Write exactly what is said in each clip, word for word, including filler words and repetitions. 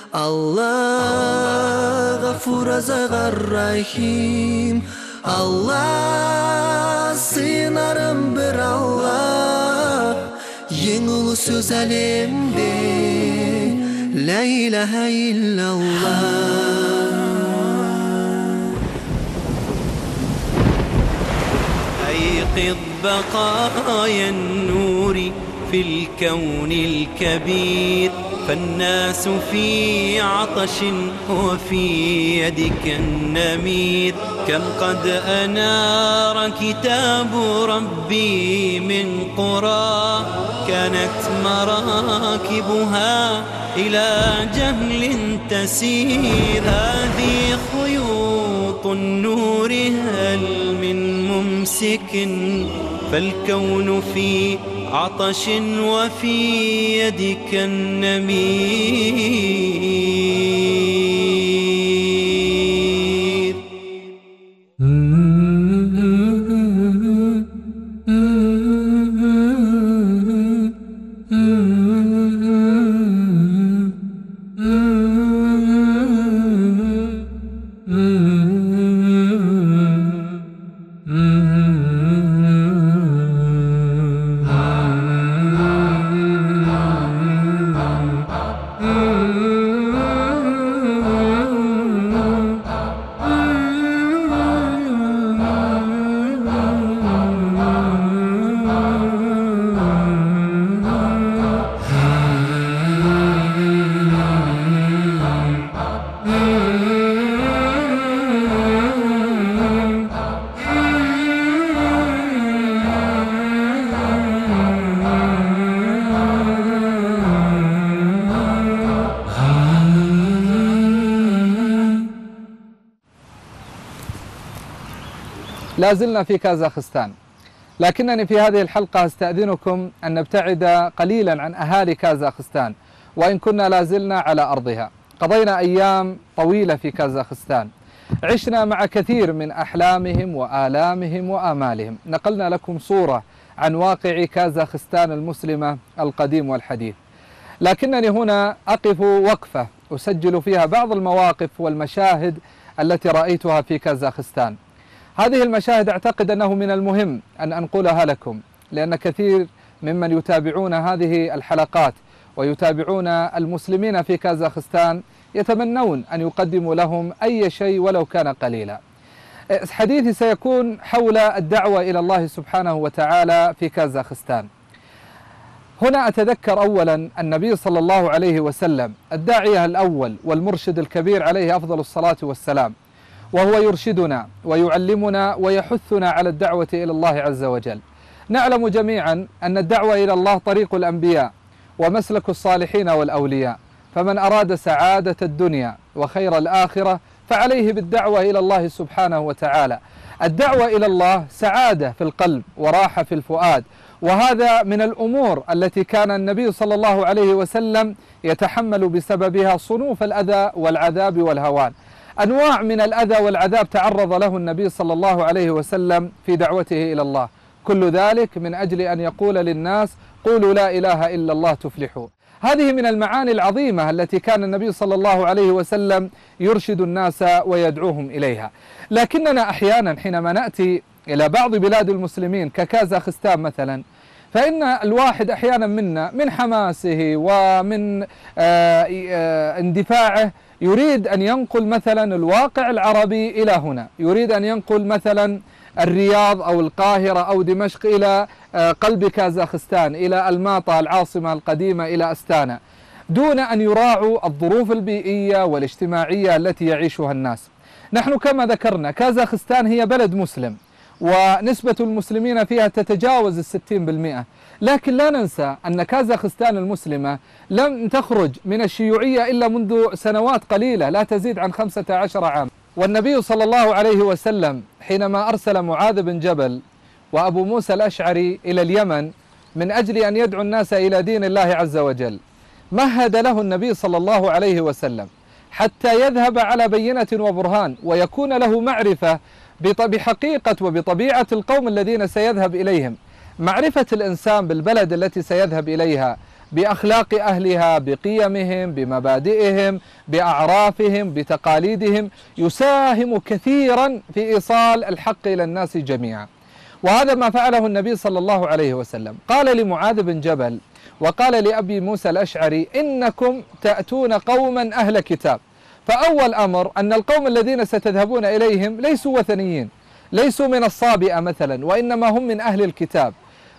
Allah Gafur Azgar Rahim, Allah sığınarım bir Allah, en ulu söz alemde La ilahe illallah. أيقظ بقايا النور في الكون الكبير، فالناس في عطش وفي يدك النمير. كم قد أنار كتاب ربي من قرى، كانت مراكبها إلى جهل تسير. هذه خيوط النور هل من ممسك، فالكون في عطش وفي يدك النمير. لا زلنا في كازاخستان، لكنني في هذه الحلقة استأذنكم أن نبتعد قليلا عن أهالي كازاخستان، وإن كنا لا زلنا على أرضها. قضينا أيام طويلة في كازاخستان، عشنا مع كثير من أحلامهم وآلامهم وآمالهم. نقلنا لكم صورة عن واقع كازاخستان المسلمة القديم والحديث، لكنني هنا أقف وقفة أسجل فيها بعض المواقف والمشاهد التي رأيتها في كازاخستان. هذه المشاهد أعتقد أنه من المهم أن أنقلها لكم، لأن كثير ممن يتابعون هذه الحلقات ويتابعون المسلمين في كازاخستان يتمنون أن يقدموا لهم أي شيء ولو كان قليلا. حديثي سيكون حول الدعوة إلى الله سبحانه وتعالى في كازاخستان. هنا أتذكر أولا النبي صلى الله عليه وسلم، الداعية الأول والمرشد الكبير عليه أفضل الصلاة والسلام، وهو يرشدنا ويعلمنا ويحثنا على الدعوة إلى الله عز وجل. نعلم جميعا أن الدعوة إلى الله طريق الأنبياء ومسلك الصالحين والأولياء، فمن أراد سعادة الدنيا وخير الآخرة فعليه بالدعوة إلى الله سبحانه وتعالى. الدعوة إلى الله سعادة في القلب وراحة في الفؤاد، وهذا من الأمور التي كان النبي صلى الله عليه وسلم يتحمل بسببها صنوف الأذى والعذاب والهوان. أنواع من الأذى والعذاب تعرض له النبي صلى الله عليه وسلم في دعوته إلى الله، كل ذلك من أجل أن يقول للناس قولوا لا إله إلا الله تفلحوا. هذه من المعاني العظيمة التي كان النبي صلى الله عليه وسلم يرشد الناس ويدعوهم إليها. لكننا أحيانا حينما نأتي إلى بعض بلاد المسلمين ككازاخستان مثلا، فإن الواحد أحيانا منا من حماسه ومن اندفاعه يريد أن ينقل مثلا الواقع العربي إلى هنا، يريد أن ينقل مثلا الرياض أو القاهرة أو دمشق إلى قلب كازاخستان، إلى الماطا العاصمة القديمة، إلى أستانا، دون أن يراعوا الظروف البيئية والاجتماعية التي يعيشها الناس. نحن كما ذكرنا كازاخستان هي بلد مسلم، ونسبة المسلمين فيها تتجاوز الستين بالمئة، لكن لا ننسى أن كازاخستان المسلمة لم تخرج من الشيوعية إلا منذ سنوات قليلة لا تزيد عن خمسة عشر عام. والنبي صلى الله عليه وسلم حينما أرسل معاذ بن جبل وأبو موسى الأشعري إلى اليمن من أجل أن يدعو الناس إلى دين الله عز وجل، مهد له النبي صلى الله عليه وسلم حتى يذهب على بينة وبرهان ويكون له معرفة بحقيقة وبطبيعة القوم الذين سيذهب إليهم، معرفة الإنسان بالبلد التي سيذهب إليها، بأخلاق أهلها، بقيمهم، بمبادئهم، بأعرافهم، بتقاليدهم، يساهم كثيرا في إيصال الحق إلى الناس جميعا. وهذا ما فعله النبي صلى الله عليه وسلم. قال لمعاذ بن جبل وقال لأبي موسى الأشعري: إنكم تأتون قوما أهل كتاب. فأول أمر أن القوم الذين ستذهبون إليهم ليسوا وثنيين، ليسوا من الصابئة مثلا، وإنما هم من أهل الكتاب.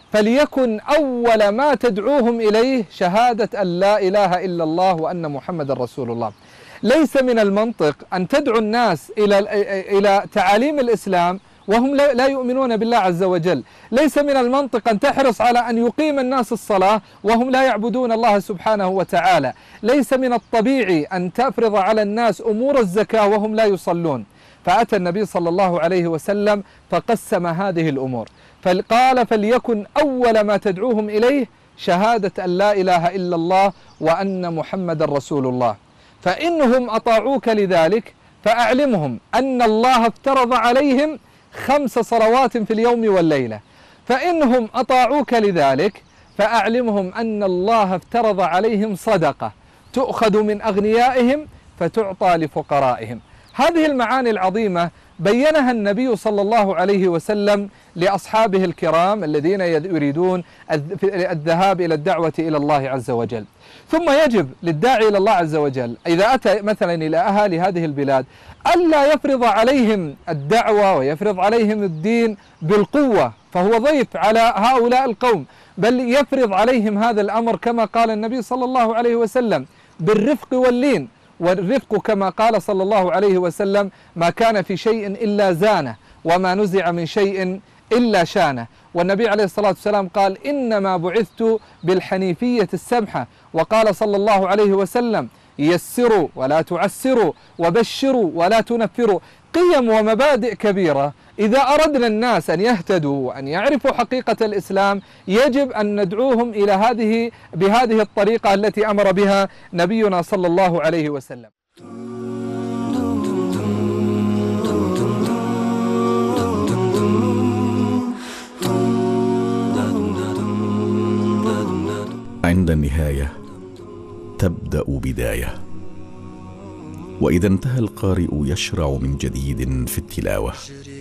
فليكن أول ما تدعوهم إليه شهادة أن لا إله إلا الله وأن محمد رسول الله. ليس من المنطق أن تدعو الناس إلى إلى تعاليم الإسلام وهم لا يؤمنون بالله عز وجل. ليس من المنطق أن تحرص على أن يقيم الناس الصلاة وهم لا يعبدون الله سبحانه وتعالى. ليس من الطبيعي أن تفرض على الناس أمور الزكاة وهم لا يصلون. فأتى النبي صلى الله عليه وسلم فقسم هذه الأمور، فقال: فليكن أول ما تدعوهم إليه شهادة أن لا إله إلا الله وأن محمد رسول الله. فإنهم أطاعوك لذلك فأعلمهم أن الله افترض عليهم خمس صلوات في اليوم والليلة. فإنهم أطاعوك لذلك فأعلمهم أن الله افترض عليهم صدقة تؤخذ من أغنيائهم فتعطى لفقرائهم. هذه المعاني العظيمة بينها النبي صلى الله عليه وسلم لأصحابه الكرام الذين يريدون الذهاب إلى الدعوة إلى الله عز وجل. ثم يجب للداعي إلى الله عز وجل إذا أتى مثلا إلى أهالي هذه البلاد ألا يفرض عليهم الدعوة ويفرض عليهم الدين بالقوة، فهو ضيف على هؤلاء القوم، بل يفرض عليهم هذا الأمر كما قال النبي صلى الله عليه وسلم بالرفق واللين. والرفق كما قال صلى الله عليه وسلم: ما كان في شيء إلا زانه وما نزع من شيء إلا شانه. والنبي عليه الصلاة والسلام قال: إنما بعثت بالحنيفية السمحة. وقال صلى الله عليه وسلم: يسروا ولا تعسروا وبشروا ولا تنفروا. قيم ومبادئ كبيرة إذا أردنا الناس أن يهتدوا وأن يعرفوا حقيقة الإسلام يجب أن ندعوهم إلى هذه بهذه الطريقة التي أمر بها نبينا صلى الله عليه وسلم. عند النهاية تبدأ بداية، وإذا انتهى القارئ يشرع من جديد في التلاوة.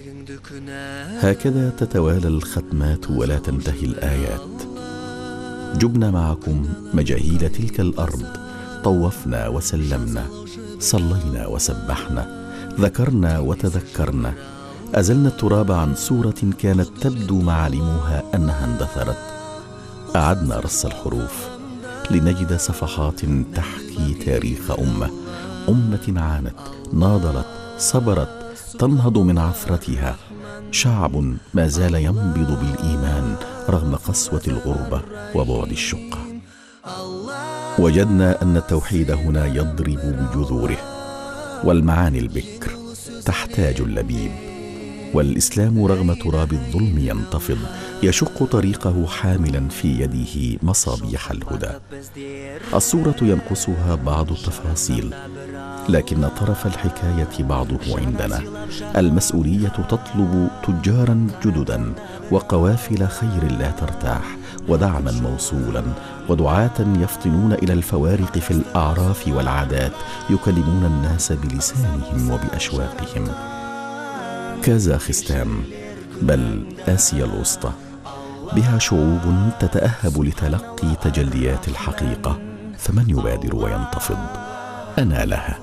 هكذا تتوالى الختمات ولا تنتهي الآيات. جبنا معكم مجاهيل تلك الأرض، طوفنا وسلمنا، صلينا وسبحنا، ذكرنا وتذكرنا، أزلنا التراب عن صورة كانت تبدو معالمها أنها اندثرت. أعدنا رص الحروف لنجد صفحات تحكي تاريخ أمة أمة عانت، ناضلت، صبرت، تنهض من عثرتها، شعب ما زال ينبض بالإيمان رغم قسوة الغربة وبعد الشقة. وجدنا أن التوحيد هنا يضرب بجذوره، والمعاني البكر تحتاج اللبيب، والإسلام رغم تراب الظلم ينتفض، يشق طريقه حاملا في يده مصابيح الهدى. الصورة ينقصها بعض التفاصيل، لكن طرف الحكاية بعضه عندنا. المسؤولية تطلب تجارا جددا وقوافل خير لا ترتاح، ودعما موصولا، ودعاة يفطنون إلى الفوارق في الأعراف والعادات، يكلمون الناس بلسانهم وبأشواقهم. كازاخستان بل آسيا الوسطى بها شعوب تتأهب لتلقي تجليات الحقيقة، فمن يبادر وينتفض؟ أنا لها.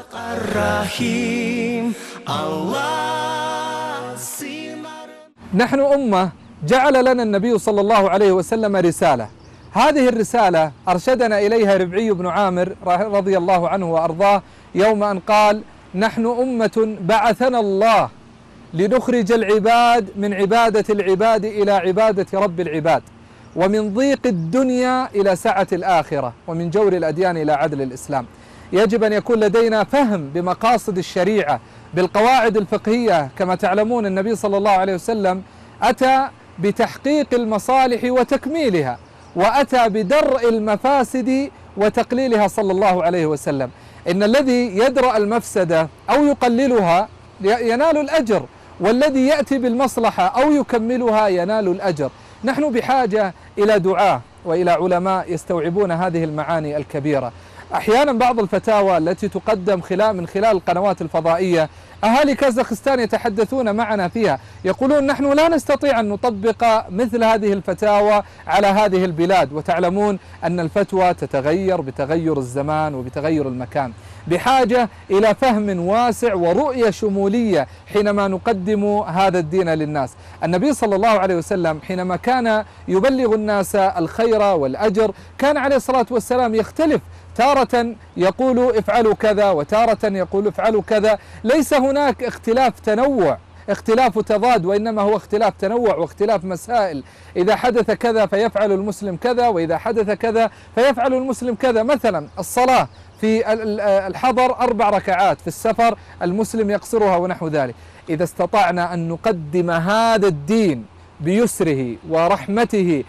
نحن أمة جعل لنا النبي صلى الله عليه وسلم رسالة. هذه الرسالة أرشدنا إليها ربعي بن عامر رضي الله عنه وأرضاه يوم أن قال: نحن أمة بعثنا الله لنخرج العباد من عبادة العباد إلى عبادة رب العباد، ومن ضيق الدنيا إلى سعة الآخرة، ومن جور الأديان إلى عدل الإسلام. يجب أن يكون لدينا فهم بمقاصد الشريعة، بالقواعد الفقهية. كما تعلمون النبي صلى الله عليه وسلم أتى بتحقيق المصالح وتكميلها، وأتى بدرء المفاسد وتقليلها صلى الله عليه وسلم. إن الذي يدرأ المفسدة أو يقللها ينال الأجر، والذي يأتي بالمصلحة أو يكملها ينال الأجر. نحن بحاجة إلى دعاة وإلى علماء يستوعبون هذه المعاني الكبيرة. أحيانا بعض الفتاوى التي تقدم خلال من خلال القنوات الفضائية أهالي كازاخستان يتحدثون معنا فيها، يقولون نحن لا نستطيع أن نطبق مثل هذه الفتاوى على هذه البلاد، وتعلمون أن الفتوى تتغير بتغير الزمان وبتغير المكان، بحاجة إلى فهم واسع ورؤية شمولية حينما نقدم هذا الدين للناس. النبي صلى الله عليه وسلم حينما كان يبلغ الناس الخير والأجر كان عليه الصلاة والسلام يختلف، تارة يقول افعلوا كذا وتارة يقول افعلوا كذا. ليس هناك اختلاف تنوع اختلاف تضاد، وإنما هو اختلاف تنوع واختلاف مسائل. إذا حدث كذا فيفعل المسلم كذا، وإذا حدث كذا فيفعل المسلم كذا. مثلا الصلاة في الحضر أربع ركعات، في السفر المسلم يقصرها ونحو ذلك. إذا استطعنا أن نقدم هذا الدين بيسره ورحمته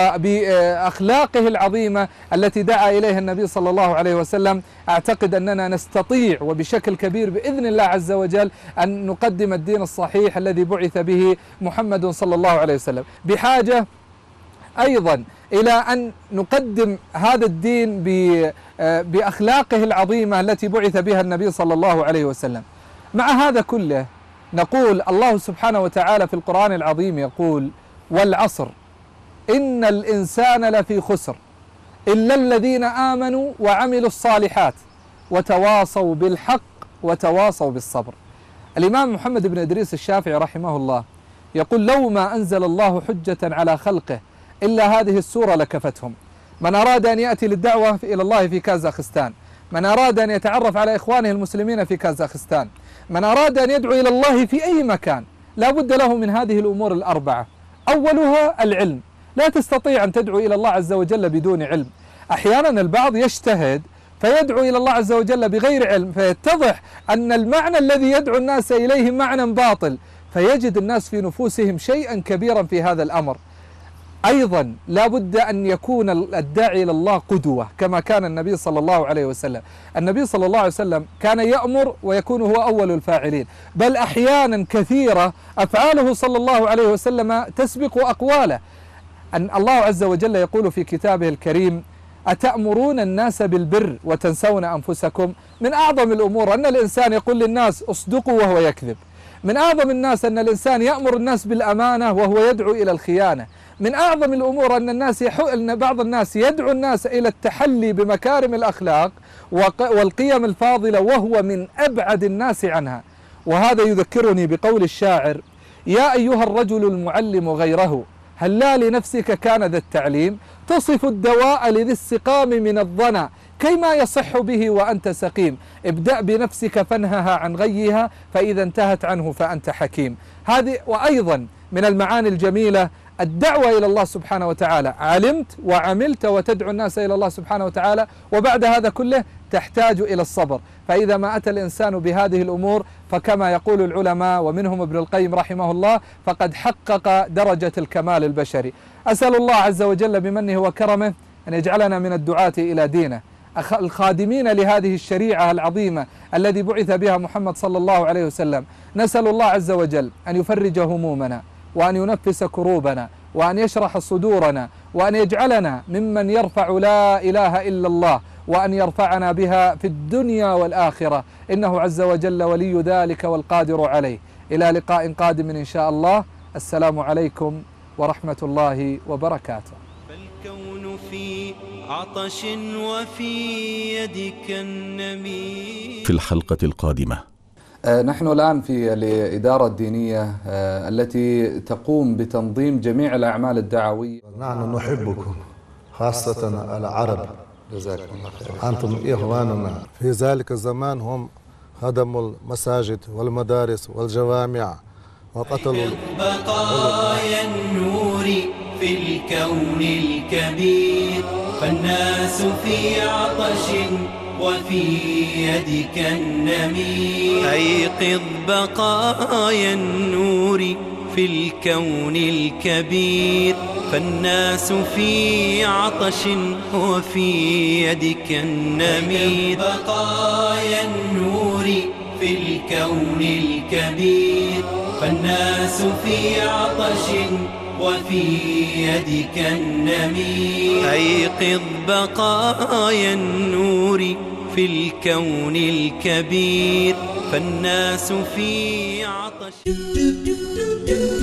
وبأخلاقه العظيمة التي دعا إليها النبي صلى الله عليه وسلم، أعتقد أننا نستطيع وبشكل كبير بإذن الله عز وجل أن نقدم الدين الصحيح الذي بعث به محمد صلى الله عليه وسلم. بحاجة أيضا إلى أن نقدم هذا الدين بأخلاقه العظيمة التي بعث بها النبي صلى الله عليه وسلم. مع هذا كله نقول الله سبحانه وتعالى في القرآن العظيم يقول: والعصر إن الإنسان لفي خسر إلا الذين آمنوا وعملوا الصالحات وتواصوا بالحق وتواصوا بالصبر. الإمام محمد بن إدريس الشافعي رحمه الله يقول: لو ما أنزل الله حجة على خلقه إلا هذه السورة لكفتهم. من أراد أن يأتي للدعوة إلى الله في كازاخستان، من أراد أن يتعرف على إخوانه المسلمين في كازاخستان، من أراد أن يدعو إلى الله في أي مكان، لا بد له من هذه الأمور الأربعة. أولها العلم، لا تستطيع أن تدعو إلى الله عز وجل بدون علم. أحيانا البعض يجتهد فيدعو إلى الله عز وجل بغير علم، فيتضح أن المعنى الذي يدعو الناس إليه معنى باطل، فيجد الناس في نفوسهم شيئا كبيرا في هذا الأمر. أيضا لا بد أن يكون الداعي إلى الله قدوة كما كان النبي صلى الله عليه وسلم. النبي صلى الله عليه وسلم كان يأمر ويكون هو أول الفاعلين، بل أحيانا كثيرة أفعاله صلى الله عليه وسلم تسبق أقواله. أن الله عز وجل يقول في كتابه الكريم: أتأمرون الناس بالبر وتنسون أنفسكم. من أعظم الأمور أن الإنسان يقول للناس اصدقوا وهو يكذب. من أعظم الناس أن الإنسان يأمر الناس بالأمانة وهو يدعو إلى الخيانة. من أعظم الأمور أن الناس يحو... أن بعض الناس يدعو الناس إلى التحلي بمكارم الأخلاق وق... والقيم الفاضلة وهو من أبعد الناس عنها. وهذا يذكرني بقول الشاعر: يا أيها الرجل المعلم غيره هل لا لنفسك كان ذا التعليم، تصف الدواء لذي السقام من الظنا كيما يصح به وأنت سقيم، ابدأ بنفسك فانهها عن غيها فإذا انتهت عنه فأنت حكيم. هذه وأيضا من المعاني الجميلة الدعوة إلى الله سبحانه وتعالى. علمت وعملت وتدعو الناس إلى الله سبحانه وتعالى، وبعد هذا كله تحتاج إلى الصبر. فإذا ما أتى الإنسان بهذه الأمور فكما يقول العلماء ومنهم ابن القيم رحمه الله فقد حقق درجة الكمال البشري. أسأل الله عز وجل بمنه وكرمه أن يجعلنا من الدعاة إلى دينه الخادمين لهذه الشريعة العظيمة الذي بعث بها محمد صلى الله عليه وسلم. نسأل الله عز وجل أن يفرج همومنا وأن ينفس كروبنا وأن يشرح صدورنا وأن يجعلنا ممن يرفع لا إله إلا الله وأن يرفعنا بها في الدنيا والآخرة، إنه عز وجل ولي ذلك والقادر عليه. إلى لقاء قادم إن شاء الله. السلام عليكم ورحمة الله وبركاته. فالكون في عطش وفي يدك النمير. في الحلقة القادمة: نحن الآن في الإدارة الدينية التي تقوم بتنظيم جميع الأعمال الدعوية. نحن نحبكم خاصة العرب، جزاكم الله خير، أنتم إخواننا. في ذلك الزمان هم خدموا المساجد والمدارس والجوامع وقتلوا بقايا النور في الكون الكبير، فالناس في عطش وفي يدك النمير. أيقظ بقايا النور في الكون الكبير، فالناس في عطش وفي يدك النمير. بقايا النور في الكون الكبير، فالناس في عطش وفي يدك النمير. أيقظ بقايا النور في الكون الكبير، فالناس في عطش.